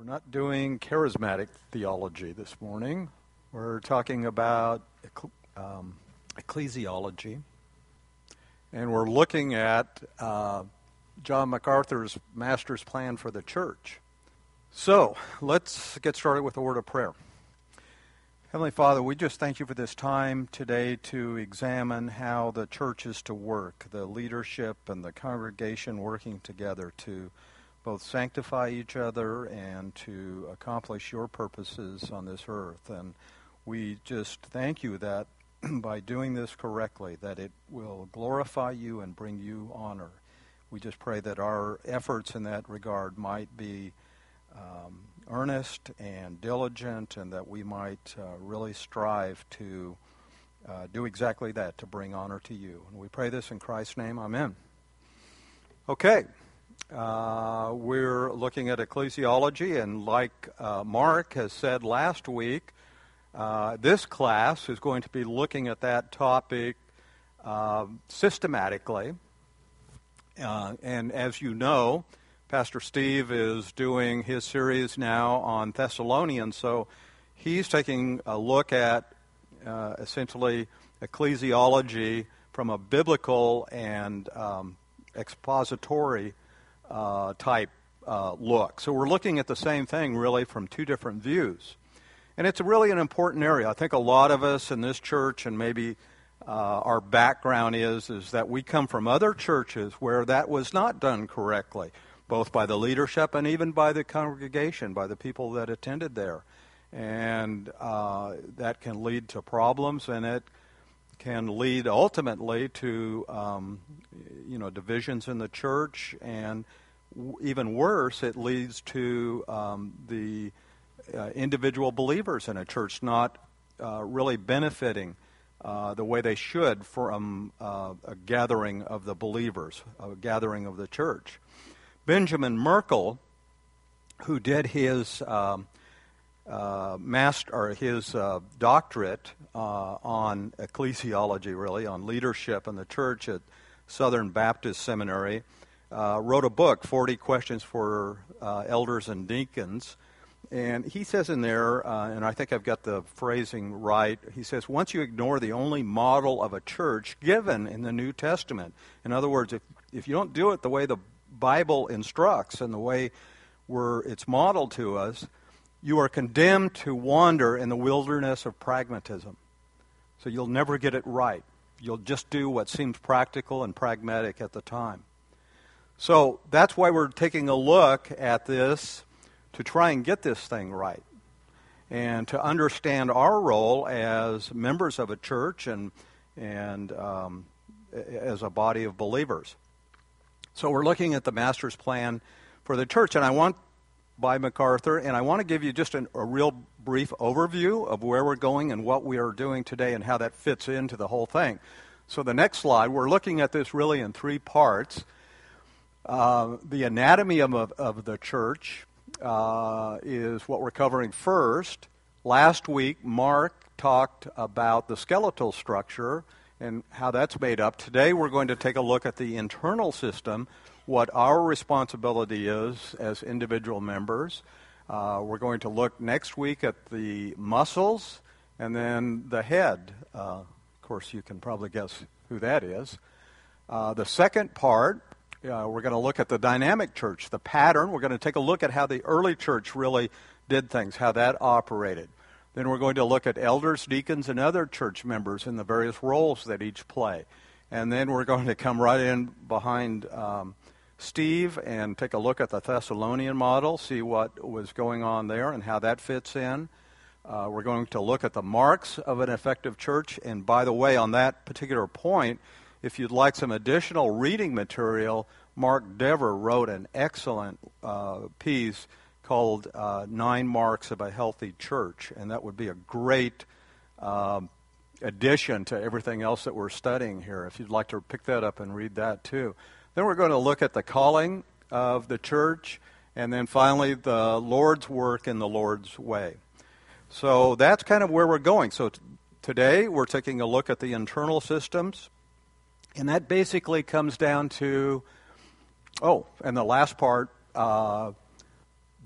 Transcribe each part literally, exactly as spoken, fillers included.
not doing charismatic theology this morning. We're talking about um, ecclesiology, and we're looking at uh, John MacArthur's Master's Plan for the Church. So, let's get started with a word of prayer. Heavenly Father, we just thank you for this time today to examine how the church is to work, the leadership and the congregation working together to both sanctify each other and to accomplish your purposes on this earth. And we just thank you that by doing this correctly, that it will glorify you and bring you honor. We just pray that our efforts in that regard might be um, earnest and diligent, and that we might uh, really strive to uh, do exactly that, to bring honor to you. And we pray this in Christ's name. Amen. Okay. Uh, we're looking at ecclesiology, and like uh, Mark has said last week, uh, this class is going to be looking at that topic uh, systematically. Uh, and as you know, Pastor Steve is doing his series now on Thessalonians, so he's taking a look at uh, essentially ecclesiology from a biblical and um, expository Uh, type uh, look. So we're looking at the same thing really from two different views. And it's really an important area. I think a lot of us in this church, and maybe uh, our background is, is that we come from other churches where that was not done correctly, both by the leadership and even by the congregation, by the people that attended there. And uh, that can lead to problems, and it can lead ultimately to um, you know divisions in the church, and w- even worse, it leads to um, the uh, individual believers in a church not uh, really benefiting uh, the way they should from uh, a gathering of the believers, a gathering of the church. Benjamin Merkel, who did his um, Uh, master or his uh, doctorate uh, on ecclesiology, really on leadership in the church at Southern Baptist Seminary, uh, wrote a book, forty Questions for uh, Elders and Deacons. And he says in there, uh, and I think I've got the phrasing right, he says, once you ignore the only model of a church given in the New Testament, in other words, if, if you don't do it the way the Bible instructs and the way we're, it's modeled to us, you are condemned to wander in the wilderness of pragmatism. So you'll never get it right. You'll just do what seems practical and pragmatic at the time. So that's why we're taking a look at this, to try and get this thing right, and to understand our role as members of a church and and um, as a body of believers. So we're looking at the Master's Plan for the church, and I want by MacArthur, and I want to give you just an, a real brief overview of where we're going and what we are doing today and how that fits into the whole thing. So the next slide, we're looking at this really in three parts. Uh, the anatomy of, of the church uh, is what we're covering first. Last week, Mark talked about the skeletal structure and how that's made up. Today, we're going to take a look at the internal system, what our responsibility is as individual members. Uh, we're going to look next week at the muscles and then the head. Uh, of course, you can probably guess who that is. Uh, the second part, uh, we're going to look at the dynamic church, the pattern. We're going to take a look at how the early church really did things, how that operated. Then we're going to look at elders, deacons, and other church members and the various roles that each play. And then we're going to come right in behind Um, Steve and take a look at the Thessalonian model, see what was going on there and how that fits in. Uh, we're going to look at the marks of an effective church. And by the way, on that particular point, if you'd like some additional reading material, Mark Dever wrote an excellent uh, piece called uh, Nine Marks of a Healthy Church. And that would be a great um, addition to everything else that we're studying here, if you'd like to pick that up and read that too. Then we're going to look at the calling of the church, and then finally the Lord's work in the Lord's way. So that's kind of where we're going. So t- today we're taking a look at the internal systems, and that basically comes down to, oh, and the last part, uh,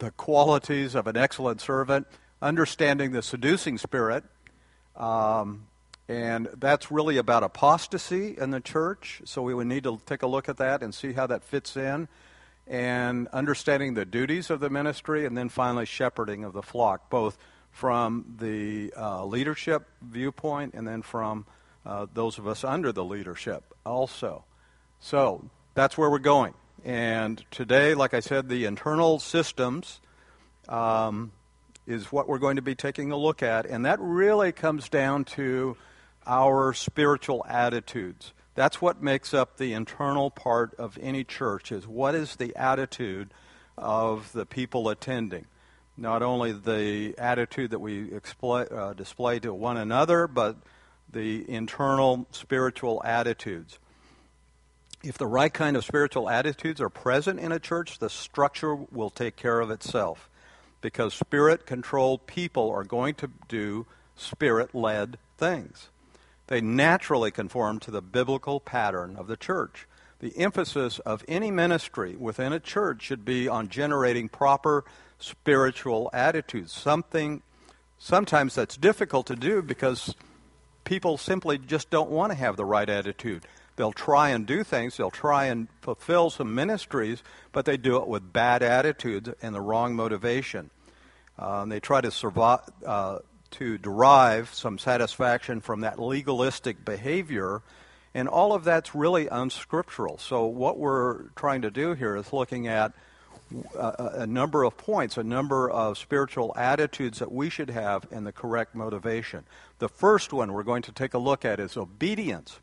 the qualities of an excellent servant, understanding the seducing spirit, um, and that's really about apostasy in the church, so we would need to take a look at that and see how that fits in, and understanding the duties of the ministry, and then finally shepherding of the flock, both from the uh, leadership viewpoint and then from uh, those of us under the leadership also. So that's where we're going. And today, like I said, the internal systems um, is what we're going to be taking a look at, and that really comes down to our spiritual attitudes. That's what makes up the internal part of any church, is what is the attitude of the people attending. Not only the attitude that we expl- uh, display to one another, but the internal spiritual attitudes. If the right kind of spiritual attitudes are present in a church, the structure will take care of itself, because spirit-controlled people are going to do spirit-led things. They naturally conform to the biblical pattern of the church. The emphasis of any ministry within a church should be on generating proper spiritual attitudes. Something, sometimes that's difficult to do because people simply just don't want to have the right attitude. They'll try and do things, they'll try and fulfill some ministries, but they do it with bad attitudes and the wrong motivation. Uh, and they try to survive, uh, to derive some satisfaction from that legalistic behavior, and all of that's really unscriptural. So what we're trying to do here is looking at a, a number of points, a number of spiritual attitudes that we should have and the correct motivation. The first one we're going to take a look at is obedience.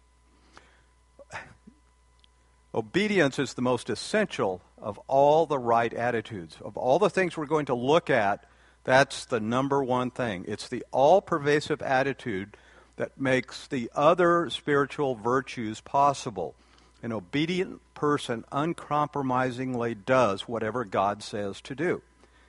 Obedience is the most essential of all the right attitudes. Of all the things we're going to look at, that's the number one thing. It's the all-pervasive attitude that makes the other spiritual virtues possible. An obedient person uncompromisingly does whatever God says to do.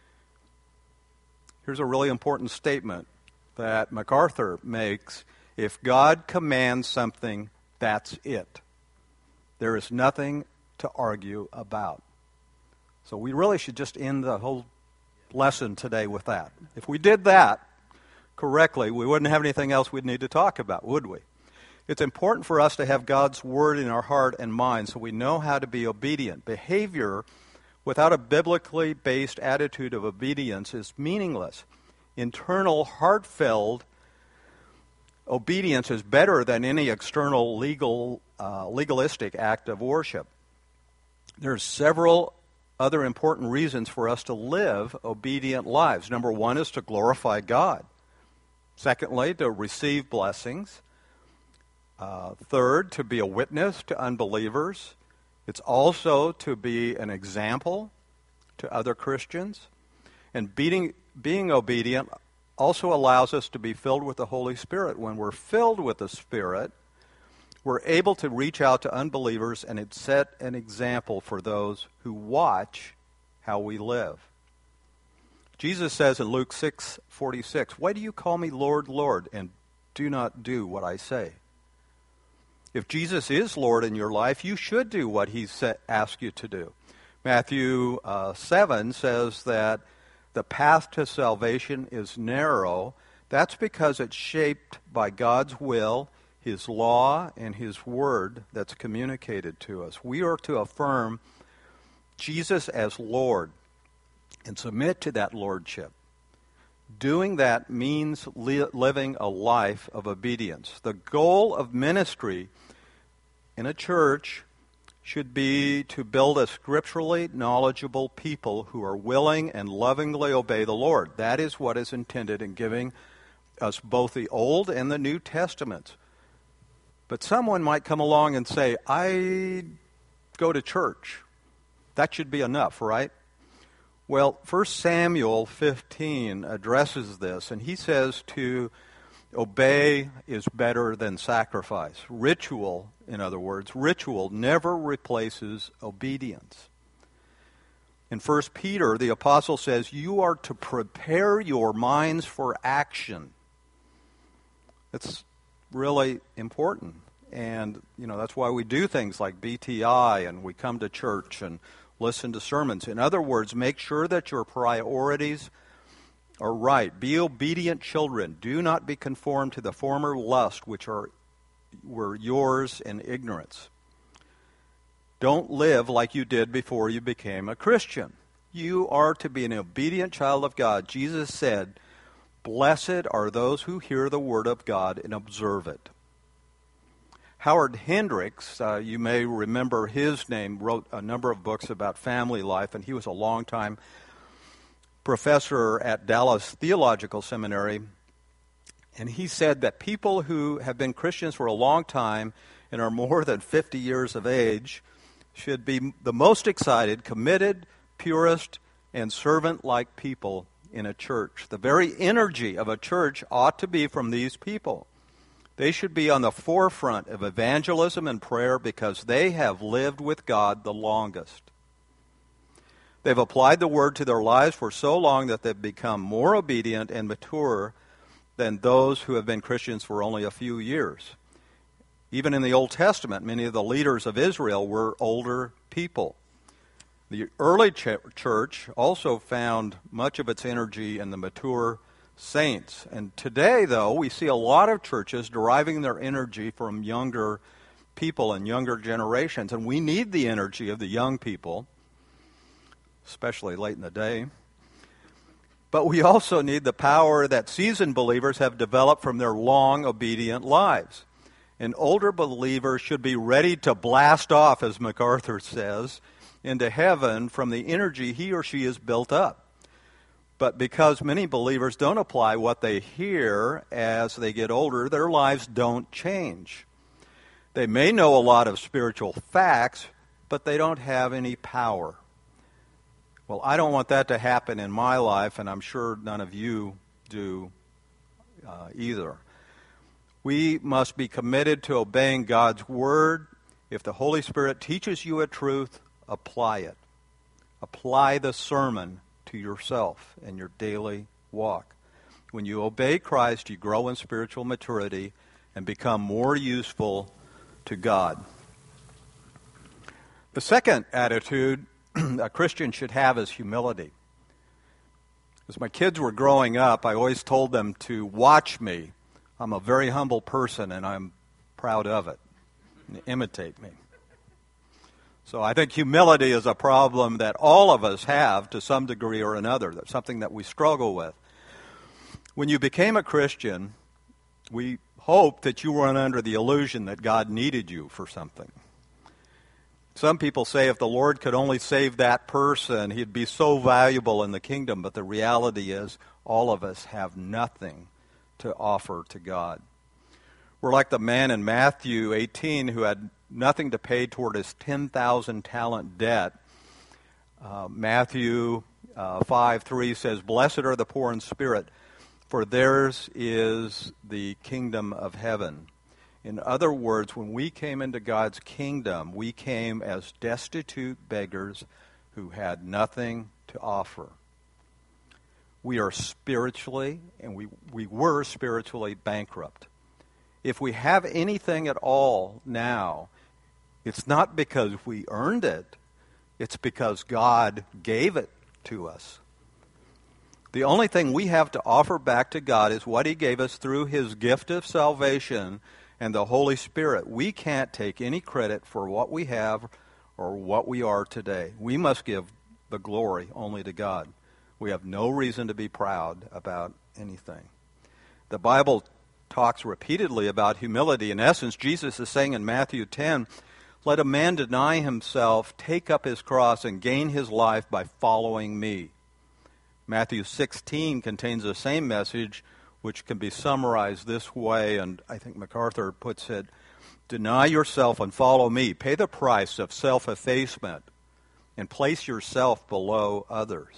Here's a really important statement that MacArthur makes. If God commands something, that's it. There is nothing to argue about. So we really should just end the whole lesson today with that. If we did that correctly, we wouldn't have anything else we'd need to talk about, would we? It's important for us to have God's word in our heart and mind so we know how to be obedient. Behavior without a biblically based attitude of obedience is meaningless. Internal, heart-filled obedience is better than any external legal, uh, legalistic act of worship. There's several other important reasons for us to live obedient lives. Number one is to glorify God. Secondly, to receive blessings. Uh, third, to be a witness to unbelievers. It's also to be an example to other Christians. And being, being obedient also allows us to be filled with the Holy Spirit. When we're filled with the Spirit, we're able to reach out to unbelievers and set an example for those who watch how we live. Jesus says in Luke six forty-six, "Why do you call me Lord, Lord, and do not do what I say?" If Jesus is Lord in your life, you should do what he asked you to do. Matthew uh, seven says that the path to salvation is narrow. That's because it's shaped by God's will, his law, and his word that's communicated to us. We are to affirm Jesus as Lord and submit to that lordship. Doing that means li- living a life of obedience. The goal of ministry in a church should be to build a scripturally knowledgeable people who are willing and lovingly obey the Lord. That is what is intended in giving us both the Old and the New Testaments. But someone might come along and say, I go to church. That should be enough, right? Well, First Samuel fifteen addresses this, and he says to obey is better than sacrifice. Ritual, in other words, ritual never replaces obedience. In First Peter, the apostle says, you are to prepare your minds for action. It's really important. And, you know, that's why we do things like B T I, and we come to church and listen to sermons. In other words, make sure that your priorities are right. Be obedient children. Do not be conformed to the former lust which are were yours in ignorance. Don't live like you did before you became a Christian. You are to be an obedient child of God. Jesus said, "Blessed are those who hear the word of God and observe it." Howard Hendricks, uh, you may remember his name, wrote a number of books about family life, and he was a longtime professor at Dallas Theological Seminary. And he said that people who have been Christians for a long time and are more than fifty years of age should be the most excited, committed, purest, and servant-like people in a church. The very energy of a church ought to be from these people. They should be on the forefront of evangelism and prayer because they have lived with God the longest. They've applied the word to their lives for so long that they've become more obedient and mature than those who have been Christians for only a few years. Even in the Old Testament, many of the leaders of Israel were older people. The early ch- church also found much of its energy in the mature saints. And today, though, we see a lot of churches deriving their energy from younger people and younger generations. And we need the energy of the young people, especially late in the day. But we also need the power that seasoned believers have developed from their long, obedient lives. And older believers should be ready to blast off, as MacArthur says, into heaven from the energy he or she has built up. But because many believers don't apply what they hear as they get older, their lives don't change. They may know a lot of spiritual facts, but they don't have any power. Well, I don't want that to happen in my life, and I'm sure none of you do uh, either. We must be committed to obeying God's word. If the Holy Spirit teaches you a truth, apply it. Apply the sermon to yourself in your daily walk. When you obey Christ, you grow in spiritual maturity and become more useful to God. The second attitude a Christian should have is humility. As my kids were growing up, I always told them to watch me. I'm a very humble person, and I'm proud of it. And imitate me. So I think humility is a problem that all of us have to some degree or another. That's something that we struggle with. When you became a Christian, we hope that you weren't under the illusion that God needed you for something. Some people say if the Lord could only save that person, he'd be so valuable in the kingdom. But the reality is all of us have nothing to offer to God. We're like the man in Matthew eighteen who had nothing to pay toward his ten thousand talent debt. Uh, Matthew uh, five three says, "Blessed are the poor in spirit, for theirs is the kingdom of heaven." In other words, when we came into God's kingdom, we came as destitute beggars who had nothing to offer. We are spiritually, and we, we were spiritually bankrupt. If we have anything at all now, it's not because we earned it. It's because God gave it to us. The only thing we have to offer back to God is what he gave us through his gift of salvation and the Holy Spirit. We can't take any credit for what we have or what we are today. We must give the glory only to God. We have no reason to be proud about anything. The Bible talks repeatedly about humility. In essence, Jesus is saying in Matthew ten, "Let a man deny himself, take up his cross, and gain his life by following me." Matthew sixteen contains the same message, which can be summarized this way, and I think MacArthur puts it, "Deny yourself and follow me. Pay the price of self-effacement and place yourself below others."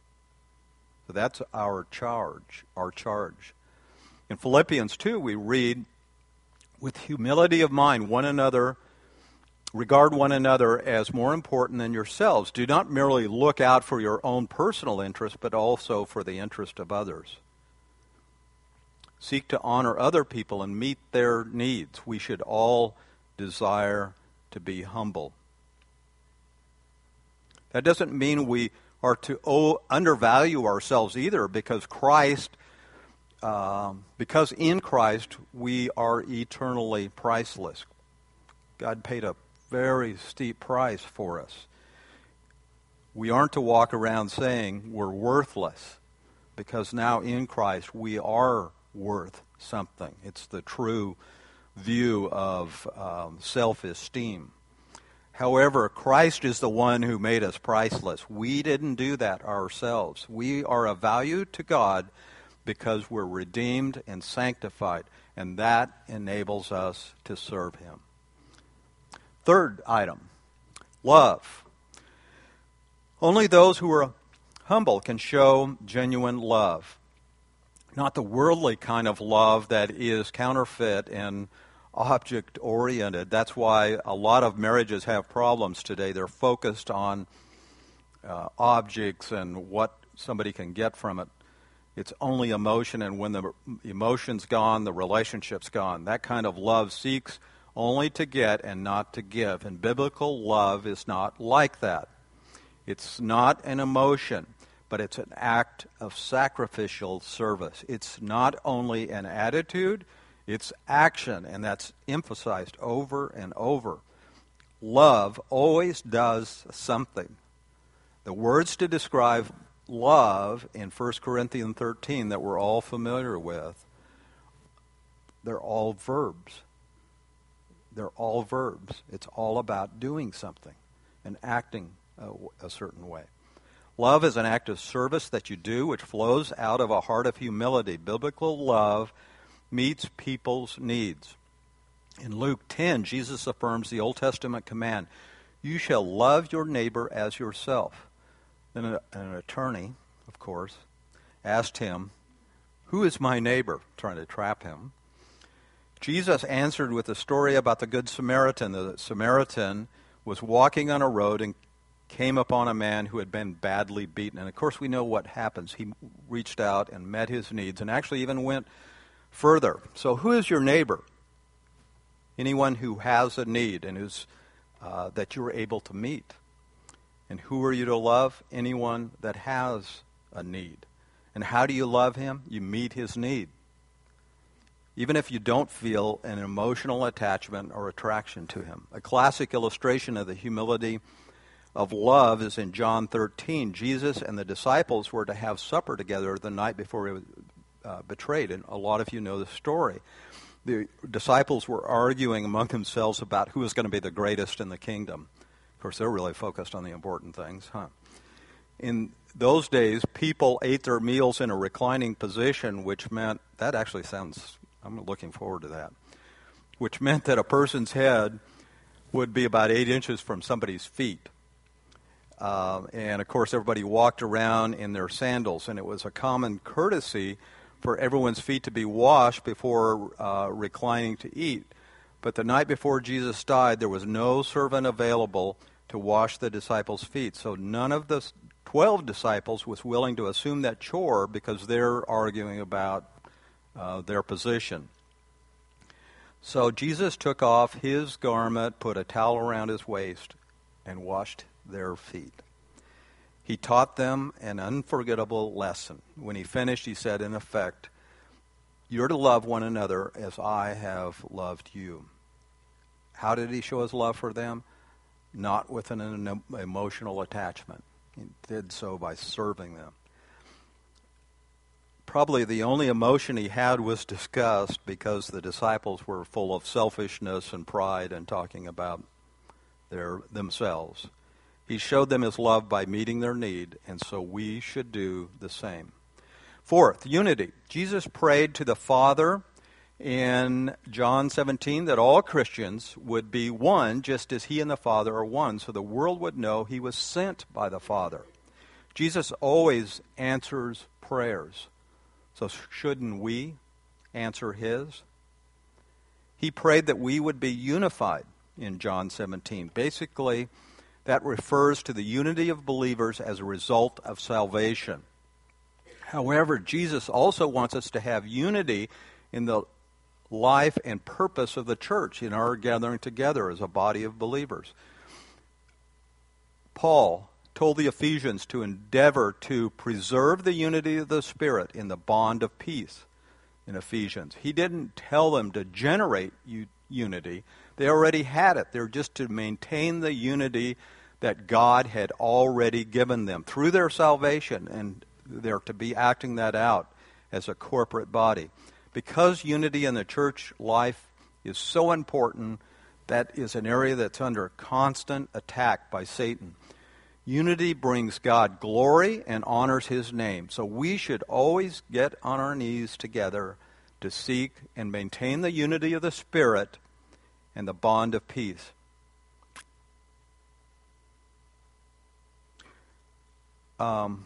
So that's our charge, our charge. In Philippians two, we read, "With humility of mind, one another, regard one another as more important than yourselves. Do not merely look out for your own personal interest, but also for the interest of others. Seek to honor other people and meet their needs. We should all desire to be humble." That doesn't mean we are to oh, undervalue ourselves either, because Christ, um, because in Christ we are eternally priceless. God paid a very steep price for us. We aren't to walk around saying we're worthless, because now in Christ we are worth something. It's the true view of um, self-esteem. However, Christ is the one who made us priceless. We didn't do that ourselves. We are of value to God because we're redeemed and sanctified, and that enables us to serve Him. Third item, love. Only those who are humble can show genuine love. Not the worldly kind of love that is counterfeit and object-oriented. That's why a lot of marriages have problems today. They're focused on uh, objects and what somebody can get from it. It's only emotion, and when the emotion's gone, the relationship's gone. That kind of love seeks only to get and not to give. And biblical love is not like that. It's not an emotion, but it's an act of sacrificial service. It's not only an attitude, it's action, and that's emphasized over and over. Love always does something. The words to describe love in First Corinthians thirteen that we're all familiar with, they're all verbs. They're all verbs. It's all about doing something and acting a, a certain way. Love is an act of service that you do, which flows out of a heart of humility. Biblical love meets people's needs. In Luke ten, Jesus affirms the Old Testament command, "You shall love your neighbor as yourself." Then an, an attorney, of course, asked him, "Who is my neighbor?" trying to trap him. Jesus answered with a story about the Good Samaritan. The Samaritan was walking on a road and came upon a man who had been badly beaten. And of course we know what happens. He reached out and met his needs and actually even went further. So who is your neighbor? Anyone who has a need and who's uh, that you're able to meet. And who are you to love? Anyone that has a need. And how do you love him? You meet his need. Even if you don't feel an emotional attachment or attraction to him. A classic illustration of the humility of love is in John thirteen. Jesus and the disciples were to have supper together the night before he was uh, betrayed, and a lot of you know the story. The disciples were arguing among themselves about who was going to be the greatest in the kingdom. Of course, they're really focused on the important things, huh? In those days, people ate their meals in a reclining position, which meant, that actually sounds, I'm looking forward to that, which meant that a person's head would be about eight inches from somebody's feet. Uh, and, of course, everybody walked around in their sandals, and it was a common courtesy for everyone's feet to be washed before uh, reclining to eat. But the night before Jesus died, there was no servant available to wash the disciples' feet. So none of the twelve disciples was willing to assume that chore because they're arguing about uh, their position. So Jesus took off his garment, put a towel around his waist, and washed their feet. He taught them an unforgettable lesson. When he finished, he said, in effect, "You're to love one another as I have loved you." How did he show his love for them? Not with an emotional attachment. He did so by serving them. Probably the only emotion he had was disgust because the disciples were full of selfishness and pride and talking about their themselves. He showed them his love by meeting their need, and so we should do the same. Fourth, unity. Jesus prayed to the Father in John seventeen that all Christians would be one just as he and the Father are one, so the world would know he was sent by the Father. Jesus always answers prayers, so shouldn't we answer his? He prayed that we would be unified in John seventeen. Basically, that refers to the unity of believers as a result of salvation. However, Jesus also wants us to have unity in the life and purpose of the church, in our gathering together as a body of believers. Paul told the Ephesians to endeavor to preserve the unity of the Spirit in the bond of peace in Ephesians. He didn't tell them to generate u- unity. They already had it. They're just to maintain the unity that God had already given them through their salvation, and they're to be acting that out as a corporate body. Because unity in the church life is so important, that is an area that's under constant attack by Satan. Unity brings God glory and honors His name. So we should always get on our knees together to seek and maintain the unity of the Spirit and the bond of peace. Um,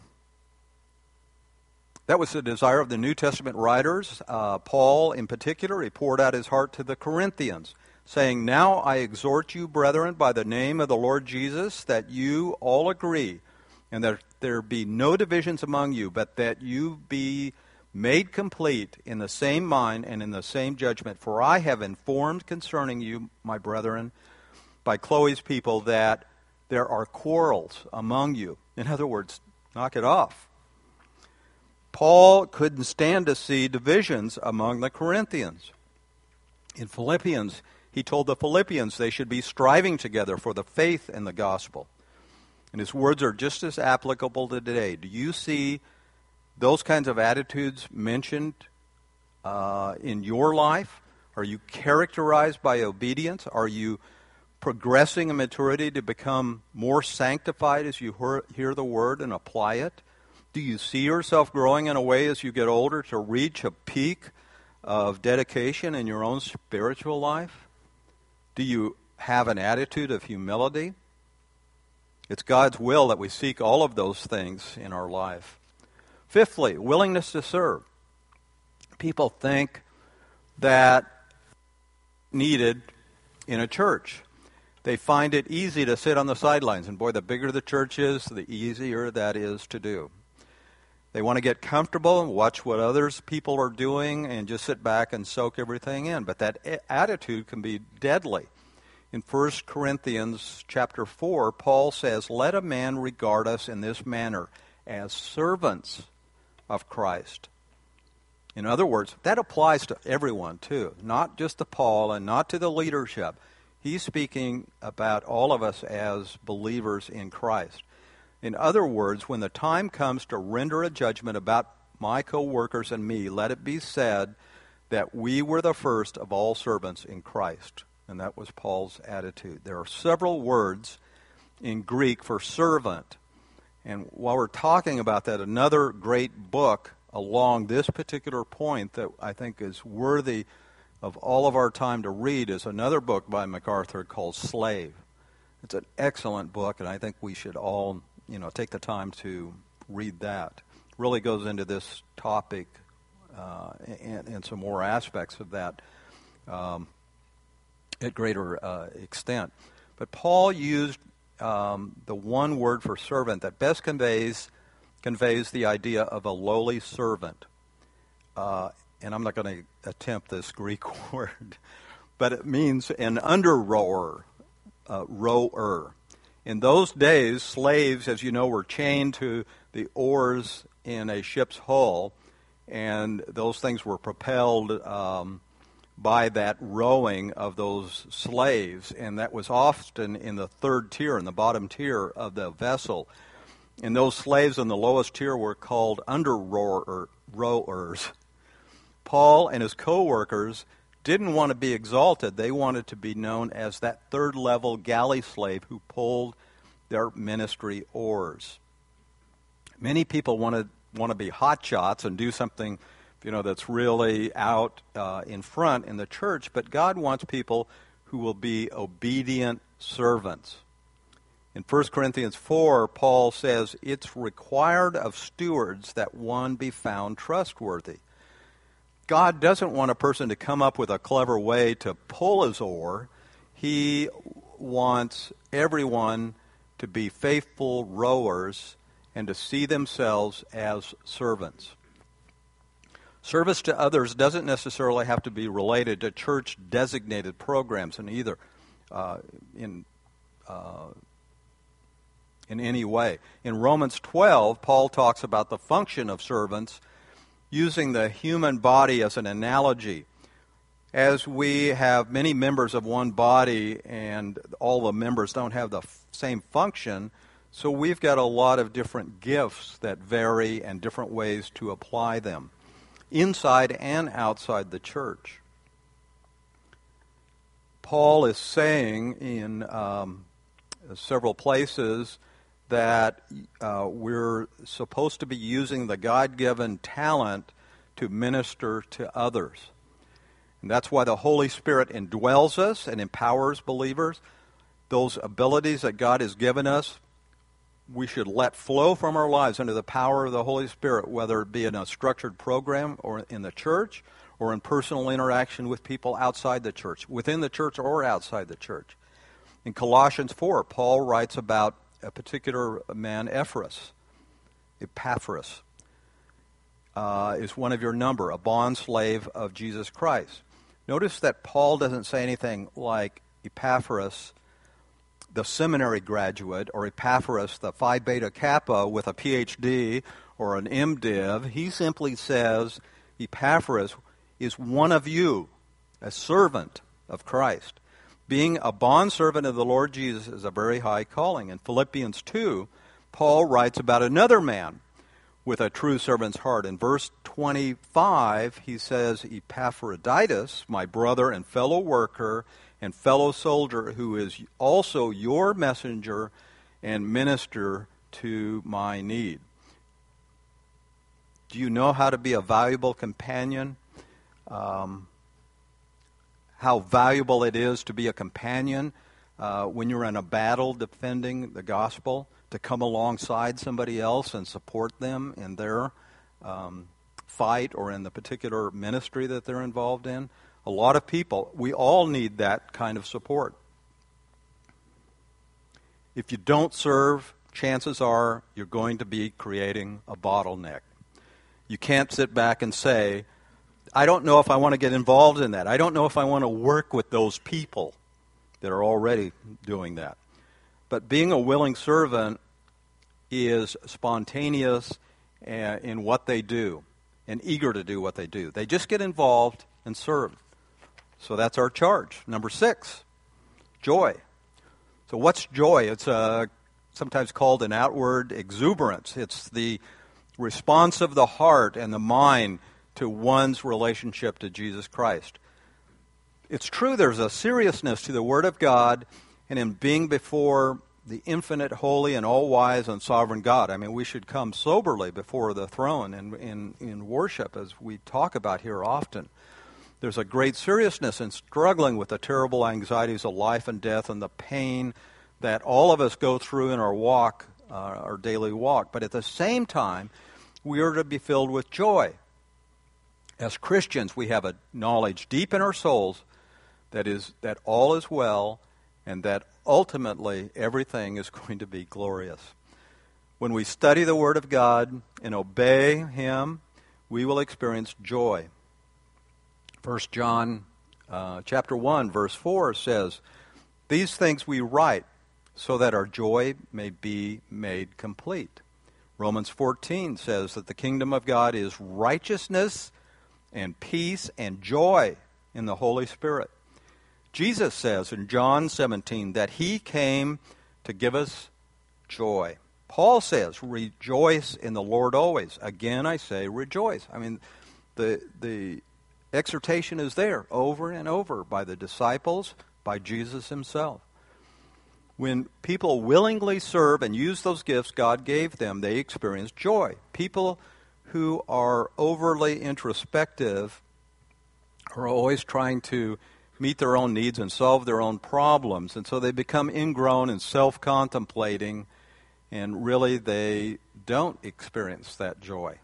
that was the desire of the New Testament writers. Uh, Paul, in particular, he poured out his heart to the Corinthians, saying, "Now I exhort you, brethren, by the name of the Lord Jesus, that you all agree, and that there be no divisions among you, but that you be made complete in the same mind and in the same judgment. For I have informed concerning you, my brethren, by Chloe's people, that there are quarrels among you." In other words, knock it off. Paul couldn't stand to see divisions among the Corinthians. In Philippians, he told the Philippians they should be striving together for the faith and the gospel. And his words are just as applicable to today. Do you see those kinds of attitudes mentioned uh, in your life? Are you characterized by obedience? Are you progressing in maturity to become more sanctified as you hear, hear the word and apply it? Do you see yourself growing in a way as you get older to reach a peak of dedication in your own spiritual life? Do you have an attitude of humility? It's God's will that we seek all of those things in our life. Fifthly, willingness to serve. People think that needed in a church. They find it easy to sit on the sidelines, and boy, the bigger the church is, the easier that is to do. They want to get comfortable and watch what others people are doing and just sit back and soak everything in. But that a- attitude can be deadly. In First Corinthians chapter four, Paul says, "Let a man regard us in this manner, as servants of Christ." In other words, that applies to everyone too, not just to Paul and not to the leadership. He's speaking about all of us as believers in Christ. In other words, when the time comes to render a judgment about my co-workers and me, let it be said that we were the first of all servants in Christ. And that was Paul's attitude. There are several words in Greek for servant. And while we're talking about that, another great book along this particular point that I think is worthy of all of our time to read is another book by MacArthur called Slave. It's an excellent book, and I think we should all, you know, take the time to read that. It really goes into this topic uh, and, and some more aspects of that um, at greater uh, extent. But Paul used um, the one word for servant that best conveys conveys the idea of a lowly servant. Uh, and I'm not going to attempt this Greek word, but it means an under-rower, uh, rower. In those days, slaves, as you know, were chained to the oars in a ship's hull, and those things were propelled um, by that rowing of those slaves, and that was often in the third tier, in the bottom tier of the vessel. And those slaves in the lowest tier were called under-rower, rowers. Paul and his co-workers didn't want to be exalted. They wanted to be known as that third-level galley slave who pulled their ministry oars. Many people want to want to be hot shots and do something, you know, that's really out uh, in front in the church, but God wants people who will be obedient servants. In First Corinthians four, Paul says, "It's required of stewards that one be found trustworthy." God doesn't want a person to come up with a clever way to pull his oar. He wants everyone to be faithful rowers and to see themselves as servants. Service to others doesn't necessarily have to be related to church-designated programs, and either uh, in uh, in any way. In Romans twelve, Paul talks about the function of servants using the human body as an analogy. As we have many members of one body and all the members don't have the f- same function, so we've got a lot of different gifts that vary and different ways to apply them, inside and outside the church. Paul is saying in um, several places that uh, we're supposed to be using the God-given talent to minister to others. And that's why the Holy Spirit indwells us and empowers believers. Those abilities that God has given us, we should let flow from our lives under the power of the Holy Spirit, whether it be in a structured program or in the church or in personal interaction with people outside the church, within the church or outside the church. In Colossians four, Paul writes about a particular man, Epaphras. Epaphras uh, is one of your number, a bondslave of Jesus Christ. Notice that Paul doesn't say anything like Epaphras, the seminary graduate, or Epaphras, the Phi Beta Kappa with a P H D or an MDiv. He simply says Epaphras is one of you, a servant of Christ. Being a bondservant of the Lord Jesus is a very high calling. In Philippians two, Paul writes about another man with a true servant's heart. In verse twenty-five, he says, Epaphroditus, my brother and fellow worker and fellow soldier, who is also your messenger and minister to my need. Do you know how to be a valuable companion? Um, how valuable it is to be a companion uh, when you're in a battle defending the gospel, to come alongside somebody else and support them in their um, fight or in the particular ministry that they're involved in. A lot of people, we all need that kind of support. If you don't serve, chances are you're going to be creating a bottleneck. You can't sit back and say, I don't know if I want to get involved in that. I don't know if I want to work with those people that are already doing that. But being a willing servant is spontaneous in what they do and eager to do what they do. They just get involved and serve. So that's our charge. Number six, joy. So what's joy? It's uh, sometimes called an outward exuberance. It's the response of the heart and the mind to one's relationship to Jesus Christ. It's true there's a seriousness to the Word of God and in being before the infinite, holy, and all-wise and sovereign God. I mean, we should come soberly before the throne in, in, in worship, as we talk about here often. There's a great seriousness in struggling with the terrible anxieties of life and death and the pain that all of us go through in our walk, uh, our daily walk. But at the same time, we are to be filled with joy. As Christians, we have a knowledge deep in our souls that is that all is well and that ultimately everything is going to be glorious. When we study the Word of God and obey Him, we will experience joy. First John uh, chapter one, verse four says, these things we write so that our joy may be made complete. Romans fourteen says that the kingdom of God is righteousness and peace and joy in the Holy Spirit. Jesus says in John seventeen that He came to give us joy. Paul says, rejoice in the Lord always. Again, I say rejoice. I mean, the the exhortation is there over and over by the disciples, by Jesus Himself. When people willingly serve and use those gifts God gave them, they experience joy. People who are overly introspective are always trying to meet their own needs and solve their own problems, and so they become ingrown and self-contemplating, and really they don't experience that joy.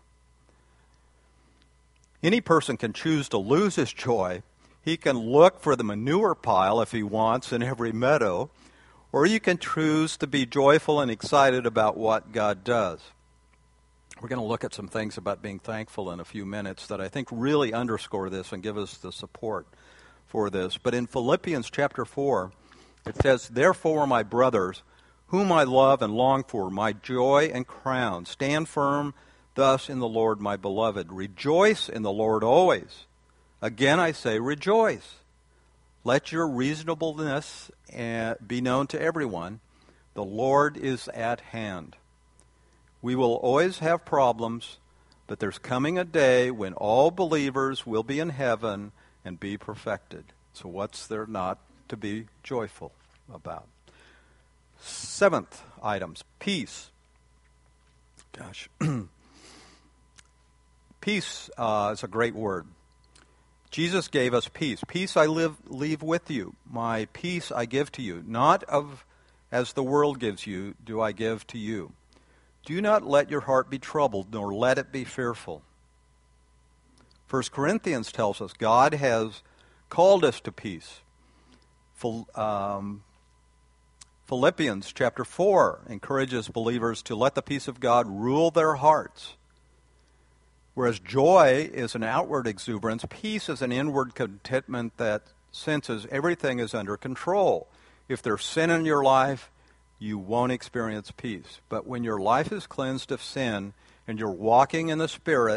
Any person can choose to lose his joy. He can look for the manure pile if he wants in every meadow, or you can choose to be joyful and excited about what God does. We're going to look at some things about being thankful in a few minutes that I think really underscore this and give us the support for this. But in Philippians chapter four, it says, therefore, my brothers, whom I love and long for, my joy and crown. Stand firm thus in the Lord, my beloved. Rejoice in the Lord always. Again I say, rejoice. Let your reasonableness be known to everyone. The Lord is at hand. We will always have problems, but there's coming a day when all believers will be in heaven and be perfected. So what's there not to be joyful about? Seventh items, peace. Gosh. Peace uh, is a great word. Jesus gave us peace. Peace I live, leave with you. My peace I give to you. Not of as the world gives you, do I give to you. Do not let your heart be troubled, nor let it be fearful. First Corinthians tells us God has called us to peace. Um, Philippians chapter four encourages believers to let the peace of God rule their hearts. Whereas joy is an outward exuberance, peace is an inward contentment that senses everything is under control. If there's sin in your life, you won't experience peace. But when your life is cleansed of sin and you're walking in the Spirit,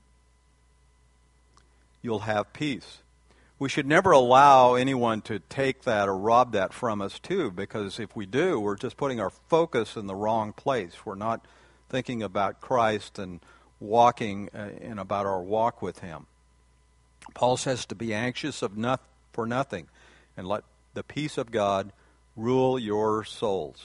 you'll have peace. We should never allow anyone to take that or rob that from us too, because if we do, we're just putting our focus in the wrong place. We're not thinking about Christ and walking uh, in about our walk with Him. Paul says to be anxious of not, for nothing, and let the peace of God rule your souls.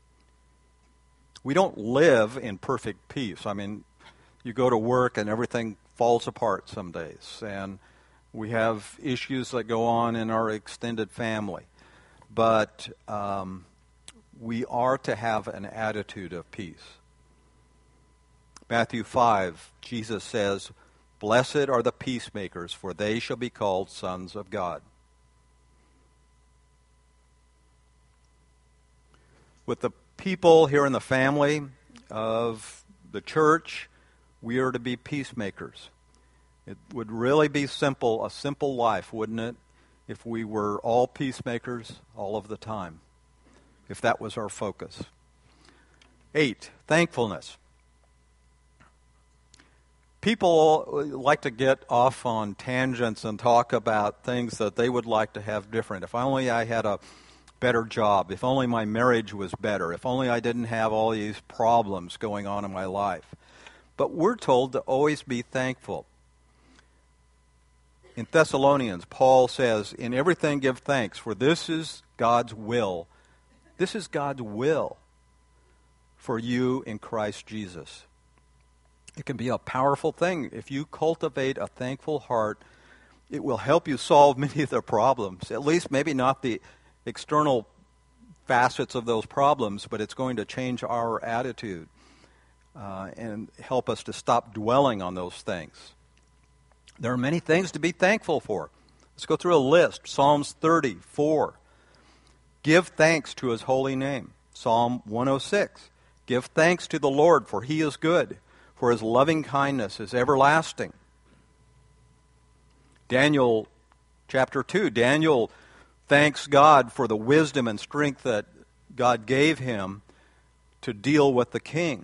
We don't live in perfect peace. I mean, you go to work and everything falls apart some days, and we have issues that go on in our extended family. But um, we are to have an attitude of peace. Matthew five, Jesus says, "Blessed are the peacemakers, for they shall be called sons of God." With the people here in the family of the church, we are to be peacemakers. It would really be simple, a simple life, wouldn't it, if we were all peacemakers all of the time, if that was our focus. Eight, thankfulness. People like to get off on tangents and talk about things that they would like to have different. If only I had a better job. If only my marriage was better. If only I didn't have all these problems going on in my life. But we're told to always be thankful. In Thessalonians, Paul says, "In everything give thanks, for this is God's will." This is God's will for you in Christ Jesus. It can be a powerful thing. If you cultivate a thankful heart, it will help you solve many of the problems. At least maybe not the external facets of those problems, but it's going to change our attitude uh, and help us to stop dwelling on those things. There are many things to be thankful for. Let's go through a list. Psalms thirty-four. Give thanks to His holy name. Psalm one oh six. Give thanks to the Lord, for He is good, for His loving kindness is everlasting. Daniel chapter two. Daniel thanks God for the wisdom and strength that God gave him to deal with the king.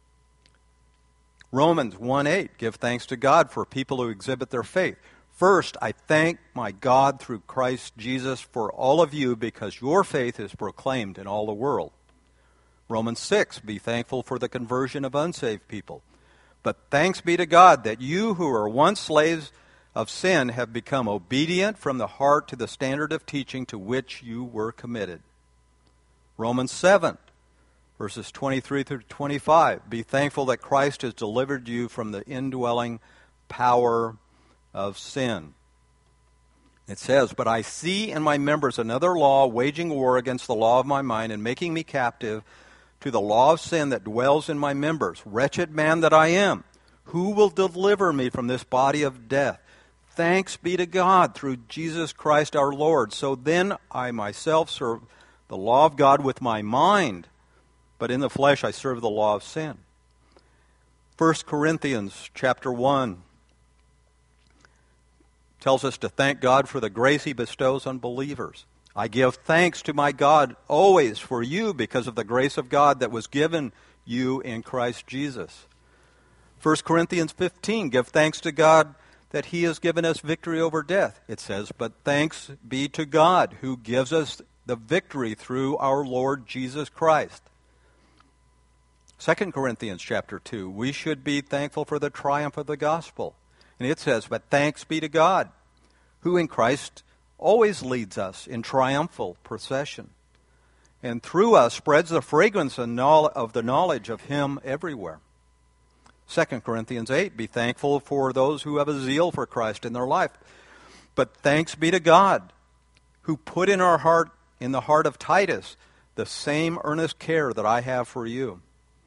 Romans one eight, give thanks to God for people who exhibit their faith. First, I thank my God through Christ Jesus for all of you because your faith is proclaimed in all the world. Romans six, be thankful for the conversion of unsaved people. But thanks be to God that you who were once slaves of sin have become obedient from the heart to the standard of teaching to which you were committed. Romans seven, verses twenty-three through twenty-five. Be thankful that Christ has delivered you from the indwelling power of sin. It says, but I see in my members another law waging war against the law of my mind and making me captive to the law of sin that dwells in my members. Wretched man that I am, who will deliver me from this body of death? Thanks be to God through Jesus Christ our Lord. So then I myself serve the law of God with my mind, but in the flesh I serve the law of sin. First Corinthians chapter one tells us to thank God for the grace He bestows on believers. I give thanks to my God always for you because of the grace of God that was given you in Christ Jesus. First Corinthians fifteen, give thanks to God that he has given us victory over death. It says, but thanks be to God who gives us the victory through our Lord Jesus Christ. Second Corinthians chapter two, we should be thankful for the triumph of the gospel. And it says, but thanks be to God, who in Christ always leads us in triumphal procession, and through us spreads the fragrance of the knowledge of him everywhere. Second Corinthians eight, be thankful for those who have a zeal for Christ in their life. But thanks be to God, who put in our heart, in the heart of Titus, the same earnest care that I have for you.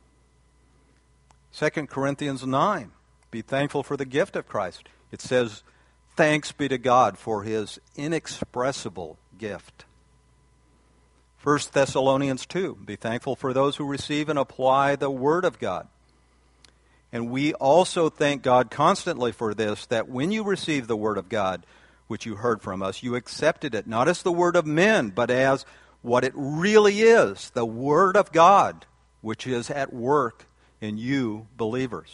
Second Corinthians nine, be thankful for the gift of Christ. It says, thanks be to God for his inexpressible gift. First Thessalonians two, be thankful for those who receive and apply the word of God. And we also thank God constantly for this, that when you received the word of God, which you heard from us, you accepted it not as the word of men, but as what it really is, the word of God, which is at work in you believers.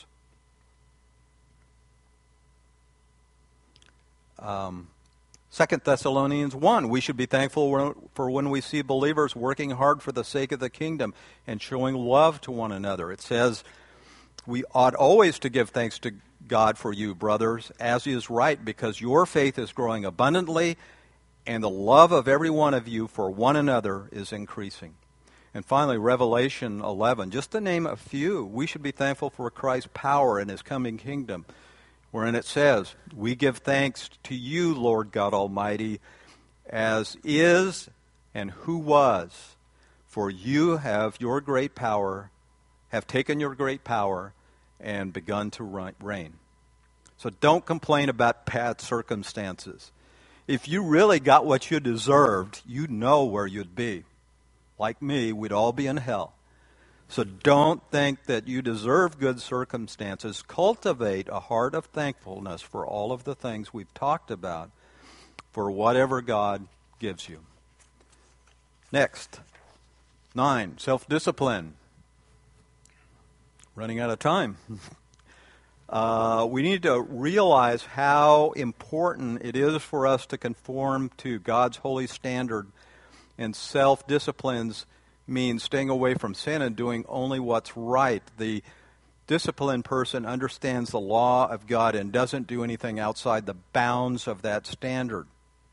Um, Second Thessalonians one, we should be thankful for when we see believers working hard for the sake of the kingdom and showing love to one another. It says, we ought always to give thanks to God for you, brothers, as is right, because your faith is growing abundantly, and the love of every one of you for one another is increasing. And finally, Revelation eleven, just to name a few, we should be thankful for Christ's power and his coming kingdom, wherein it says, we give thanks to you, Lord God Almighty, as is and who was, for you have your great power, have taken your great power and begun to reign. So don't complain about bad circumstances. If you really got what you deserved, you'd know where you'd be. Like me, we'd all be in hell. So don't think that you deserve good circumstances. Cultivate a heart of thankfulness for all of the things we've talked about, for whatever God gives you. Next, nine, self-discipline. Running out of time. uh, we need to realize how important it is for us to conform to God's holy standard, and self-disciplines means staying away from sin and doing only what's right. The disciplined person understands the law of God and doesn't do anything outside the bounds of that standard.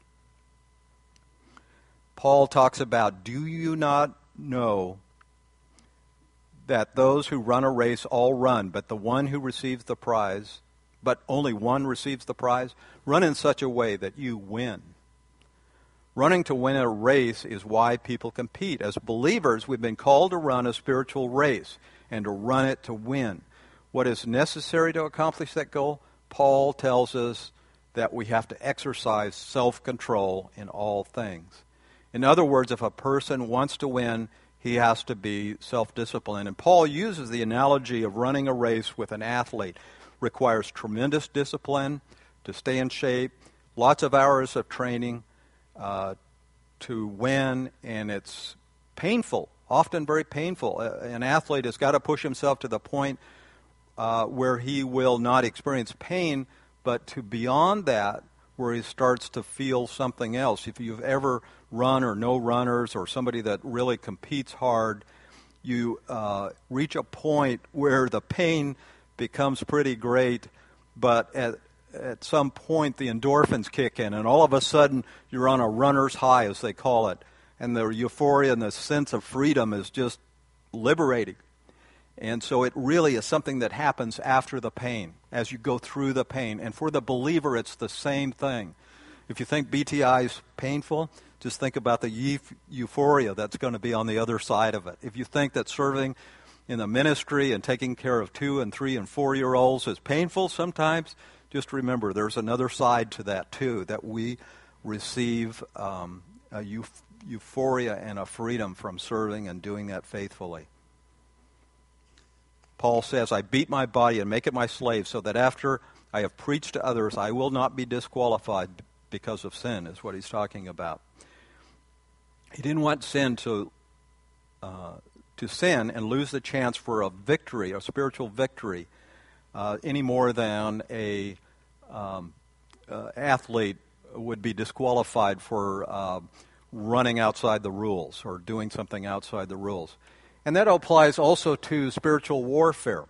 Paul talks about, do you not know that those who run a race all run, but the one who receives the prize, but only one receives the prize? Run in such a way that you win. Running to win a race is why people compete. As believers, we've been called to run a spiritual race and to run it to win. What is necessary to accomplish that goal? Paul tells us that we have to exercise self-control in all things. In other words, if a person wants to win, he has to be self-disciplined. And Paul uses the analogy of running a race with an athlete. Requires tremendous discipline to stay in shape, lots of hours of training, Uh, to win, and it's painful, often very painful. Uh, an athlete has got to push himself to the point uh, where he will not experience pain, but to beyond that, where he starts to feel something else. If you've ever run or know runners or somebody that really competes hard, you uh, reach a point where the pain becomes pretty great, but at at some point the endorphins kick in, and all of a sudden you're on a runner's high, as they call it, and the euphoria and the sense of freedom is just liberating. And so it really is something that happens after the pain, as you go through the pain. And for the believer, it's the same thing. If you think B T I is painful, just think about the euphoria that's going to be on the other side of it. If you think that serving in the ministry and taking care of two and three and four-year-olds is painful sometimes, just remember there's another side to that too, that we receive um, a euph- euphoria and a freedom from serving and doing that faithfully. Paul says, I beat my body and make it my slave, so that after I have preached to others, I will not be disqualified because of sin, is what he's talking about. He didn't want sin to uh, to sin and lose the chance for a victory, a spiritual victory, uh, any more than a um, uh, athlete would be disqualified for uh, running outside the rules or doing something outside the rules. And that applies also to spiritual warfare.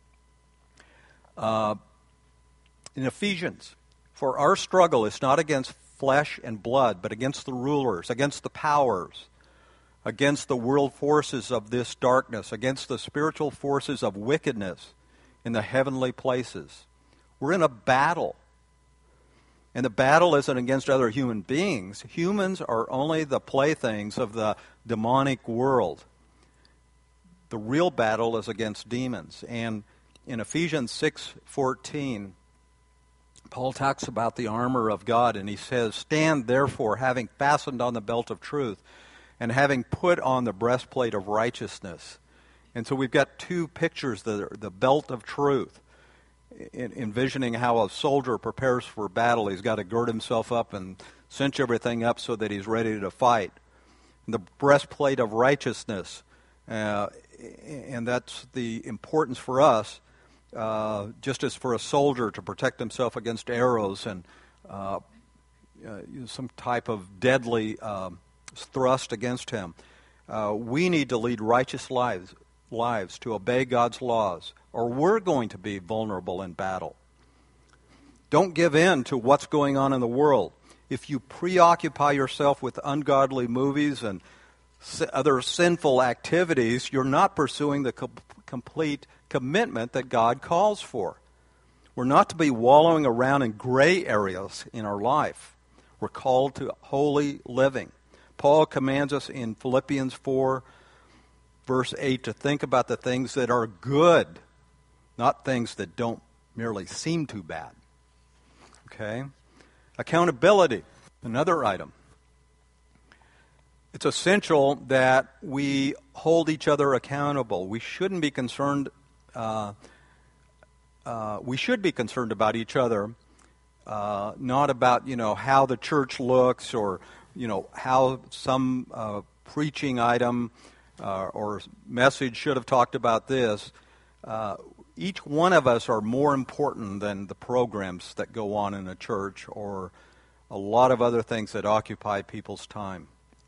Uh, in Ephesians, for our struggle is not against flesh and blood, but against the rulers, against the powers, against the world forces of this darkness, against the spiritual forces of wickedness in the heavenly places. We're in a battle. And the battle isn't against other human beings. Humans are only the playthings of the demonic world. The real battle is against demons. And in Ephesians six fourteen, Paul talks about the armor of God, and he says, "Stand therefore, having fastened on the belt of truth, and having put on the breastplate of righteousness." And so we've got two pictures, the, the belt of truth, in, envisioning how a soldier prepares for battle. He's got to gird himself up and cinch everything up so that he's ready to fight. And the breastplate of righteousness, uh, and that's the importance for us, uh, just as for a soldier to protect himself against arrows and uh, uh, some type of deadly uh, thrust against him. Uh, we need to lead righteous lives, lives to obey God's laws, or we're going to be vulnerable in battle. Don't give in to what's going on in the world. If you preoccupy yourself with ungodly movies and other sinful activities, you're not pursuing the com- complete commitment that God calls for. We're not to be wallowing around in gray areas in our life. We're called to holy living. Paul commands us in Philippians four, verse eight, to think about the things that are good, not things that don't merely seem too bad. Okay? Accountability, another item. It's essential that we hold each other accountable. We shouldn't be concerned, uh, uh, we should be concerned about each other, uh, not about, you know, how the church looks or, you know, how some uh, preaching item uh, or message should have talked about this. Uh, each one of us are more important than the programs that go on in a church or a lot of other things that occupy people's time.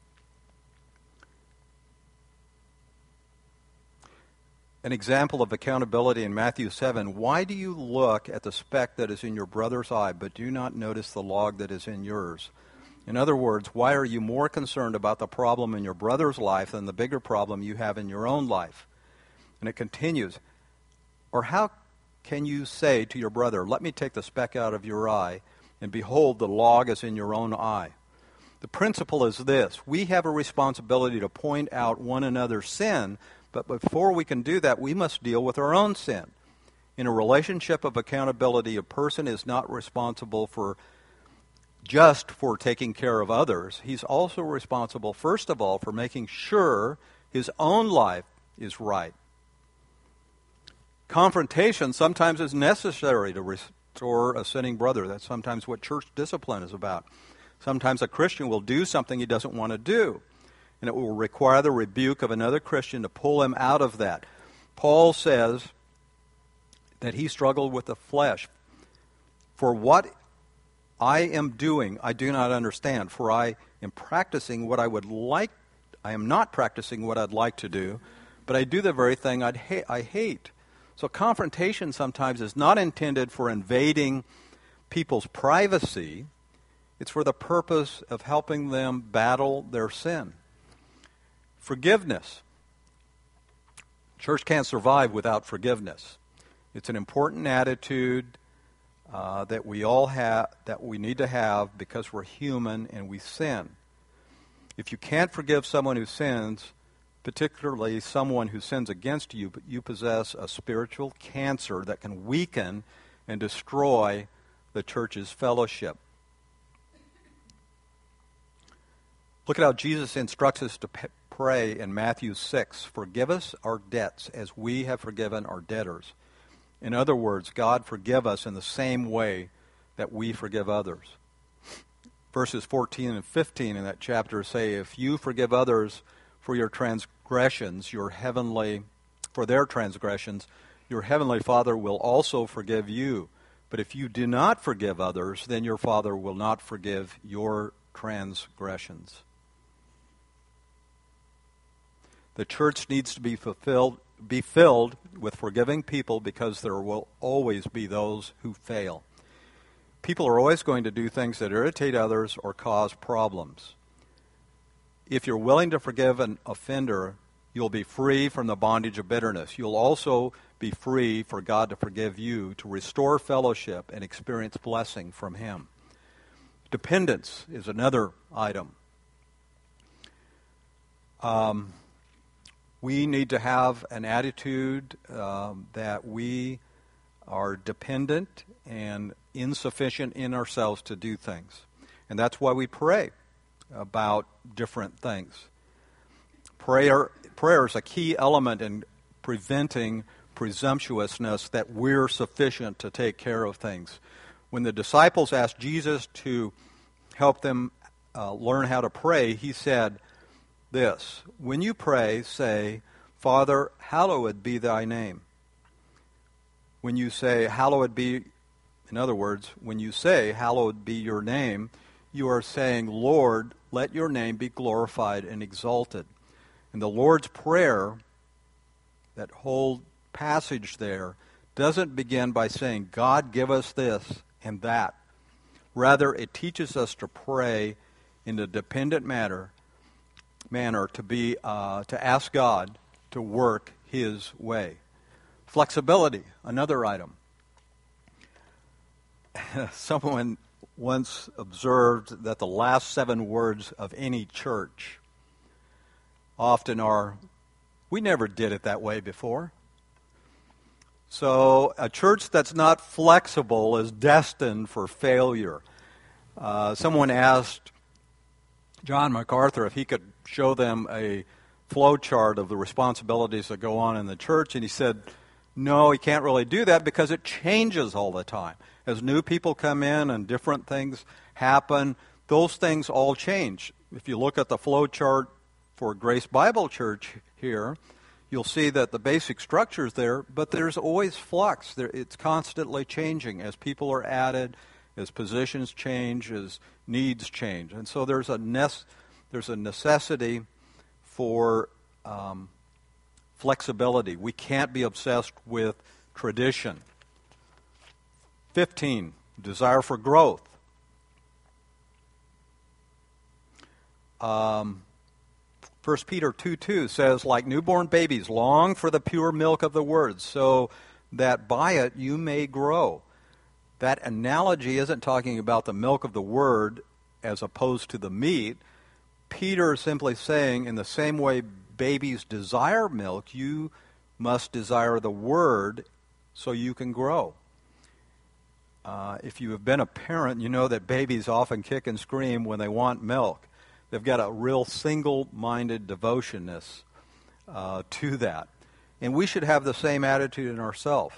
An example of accountability in Matthew seven, why do you look at the speck that is in your brother's eye, but do not notice the log that is in yours? In other words, why are you more concerned about the problem in your brother's life than the bigger problem you have in your own life? And it continues, or how can you say to your brother, let me take the speck out of your eye, and behold, the log is in your own eye? The principle is this, we have a responsibility to point out one another's sin, but before we can do that, we must deal with our own sin. In a relationship of accountability, a person is not responsible for just for taking care of others. He's also responsible, first of all, for making sure his own life is right. Confrontation sometimes is necessary to restore a sinning brother. That's sometimes what church discipline is about. Sometimes a Christian will do something he doesn't want to do, and it will require the rebuke of another Christian to pull him out of that. Paul says that he struggled with the flesh. For what I am doing, I do not understand, for I am practicing what I would like, I am not practicing what I'd like to do, but I do the very thing I'd ha- I hate. So confrontation sometimes is not intended for invading people's privacy. It's for the purpose of helping them battle their sin. Forgiveness. Church can't survive without forgiveness. It's an important attitude uh, that we all have, that we need to have because we're human and we sin. If you can't forgive someone who sins, particularly someone who sins against you, but you possess a spiritual cancer that can weaken and destroy the church's fellowship. Look at how Jesus instructs us to pray in Matthew six, forgive us our debts as we have forgiven our debtors. In other words, God forgive us in the same way that we forgive others. verses fourteen and fifteen in that chapter say, if you forgive others for your transgressions, your heavenly, for their transgressions, your heavenly Father will also forgive you. But if you do not forgive others, then your Father will not forgive your transgressions. The church needs to be fulfilled, be filled with forgiving people because there will always be those who fail. People are always going to do things that irritate others or cause problems. If you're willing to forgive an offender, you'll be free from the bondage of bitterness. You'll also be free for God to forgive you, to restore fellowship and experience blessing from Him. Dependence is another item. Um, we need to have an attitude um, that we are dependent and insufficient in ourselves to do things. And that's why we pray about different things. Prayer, prayer is a key element in preventing presumptuousness that we're sufficient to take care of things. When the disciples asked Jesus to help them uh, learn how to pray, he said this, when you pray, say, Father, hallowed be thy name. When you say, hallowed be, in other words, when you say, hallowed be your name, you are saying, Lord, let your name be glorified and exalted. And the Lord's Prayer, that whole passage there, doesn't begin by saying, God, give us this and that. Rather, it teaches us to pray in a dependent manner, manner to be uh, to ask God to work His way. Flexibility, another item. Someone once observed that the last seven words of any church often are, we never did it that way before. So a church that's not flexible is destined for failure. Uh, someone asked John MacArthur if he could show them a flow chart of the responsibilities that go on in the church, and he said, no, he can't really do that because it changes all the time. As new people come in and different things happen, those things all change. If you look at the flow chart for Grace Bible Church here, you'll see that the basic structure is there, but there's always flux. There, it's constantly changing as people are added, as positions change, as needs change. And so there's a nece- there's a necessity for um, flexibility. We can't be obsessed with tradition. fifteen, desire for growth. Um, First Peter two two says, like newborn babies, long for the pure milk of the word, so that by it you may grow. That analogy isn't talking about the milk of the word as opposed to the meat. Peter is simply saying, in the same way babies desire milk, you must desire the word so you can grow. Uh, if you have been a parent, you know that babies often kick and scream when they want milk. They've got a real single-minded devotiousness uh, to that. And we should have the same attitude in ourselves.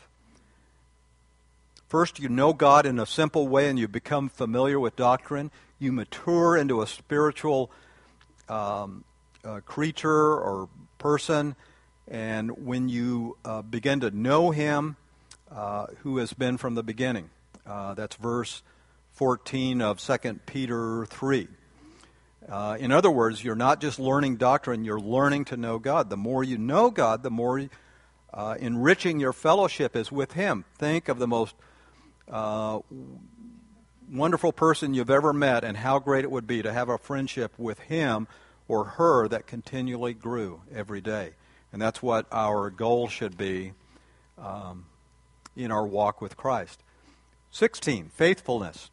First, you know God in a simple way and you become familiar with doctrine. You mature into a spiritual um, uh, creature or person. And when you uh, begin to know Him uh, who has been from the beginning. Uh, that's verse fourteen of Second Peter three. Uh, in other words, you're not just learning doctrine, you're learning to know God. The more you know God, the more uh, enriching your fellowship is with Him. Think of the most uh, wonderful person you've ever met and how great it would be to have a friendship with him or her that continually grew every day. And that's what our goal should be um, in our walk with Christ. sixteen, faithfulness.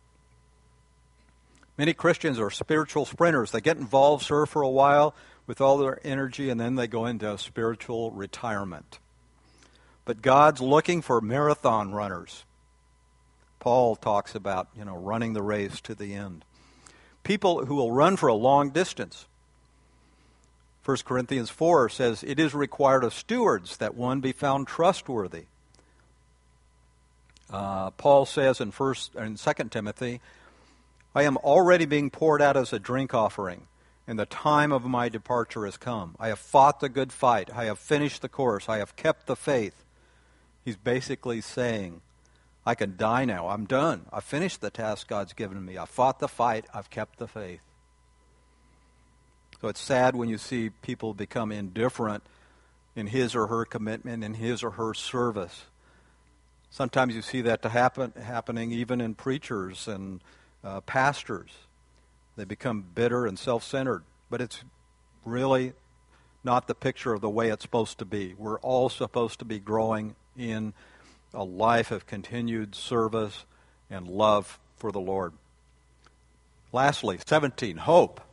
Many Christians are spiritual sprinters. They get involved, serve for a while with all their energy, and then they go into spiritual retirement. But God's looking for marathon runners. Paul talks about, you know, running the race to the end. People who will run for a long distance. First Corinthians four says, it is required of stewards that one be found trustworthy. Uh, Paul says in first and Second Timothy, I am already being poured out as a drink offering, and the time of my departure has come. I have fought the good fight. I have finished the course. I have kept the faith. He's basically saying, I can die now. I'm done. I've finished the task God's given me. I've fought the fight. I've kept the faith. So it's sad when you see people become indifferent in his or her commitment, in his or her service. Sometimes you see that to happen happening even in preachers and uh, pastors. They become bitter and self-centered. But it's really not the picture of the way it's supposed to be. We're all supposed to be growing in a life of continued service and love for the Lord. Lastly, seventeen, hope.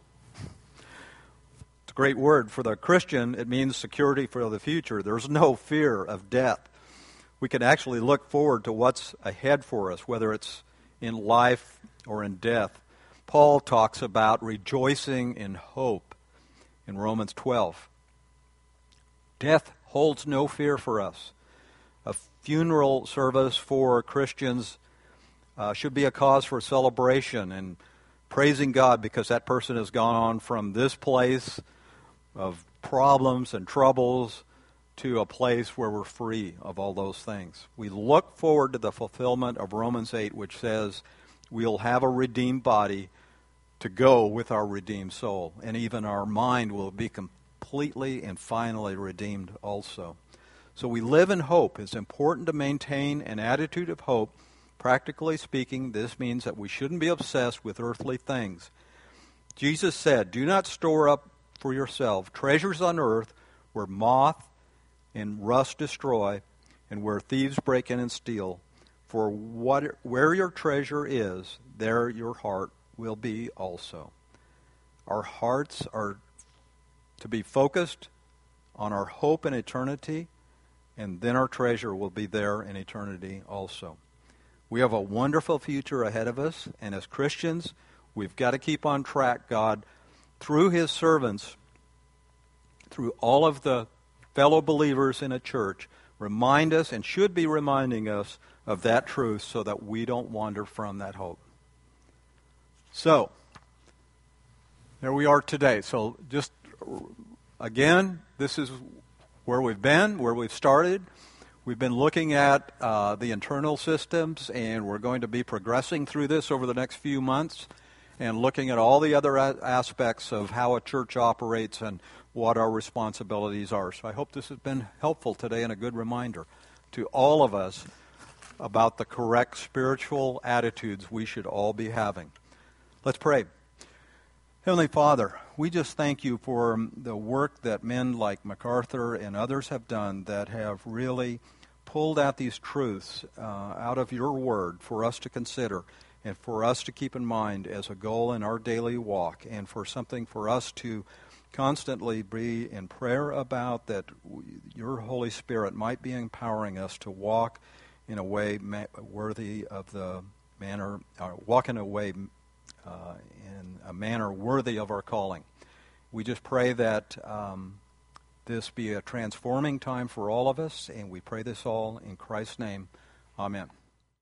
It's a great word. For the Christian, it means security for the future. There's no fear of death. We can actually look forward to what's ahead for us, whether it's in life or in death. Paul talks about rejoicing in hope in Romans twelve. Death holds no fear for us. A funeral service for Christians uh, should be a cause for celebration and praising God because that person has gone on from this place of problems and troubles to a place where we're free of all those things. We look forward to the fulfillment of Romans eight, which says we'll have a redeemed body to go with our redeemed soul, and even our mind will be completely and finally redeemed also. So we live in hope. It's important to maintain an attitude of hope. Practically speaking, this means that we shouldn't be obsessed with earthly things. Jesus said, "Do not store up for yourself treasures on earth where moth and rust destroy, and where thieves break in and steal. For what, where your treasure is, there your heart will be also." Our hearts are to be focused on our hope in eternity, and then our treasure will be there in eternity also. We have a wonderful future ahead of us, and as Christians, we've got to keep on track. God, through his servants, through all of the fellow believers in a church, remind us and should be reminding us of that truth so that we don't wander from that hope. So, there we are today. So just, again, this is where we've been, where we've started. We've been looking at uh, the internal systems, and we're going to be progressing through this over the next few months and looking at all the other a- aspects of how a church operates and what our responsibilities are. So I hope this has been helpful today and a good reminder to all of us about the correct spiritual attitudes we should all be having. Let's pray. Heavenly Father, we just thank you for the work that men like MacArthur and others have done that have really pulled out these truths uh, out of your word for us to consider and for us to keep in mind as a goal in our daily walk, and for something for us to constantly be in prayer about, that your Holy Spirit might be empowering us to walk in a way ma- worthy of the manner, uh, walk in a way uh, in a manner worthy of our calling. We just pray that um, this be a transforming time for all of us, and we pray this all in Christ's name. Amen.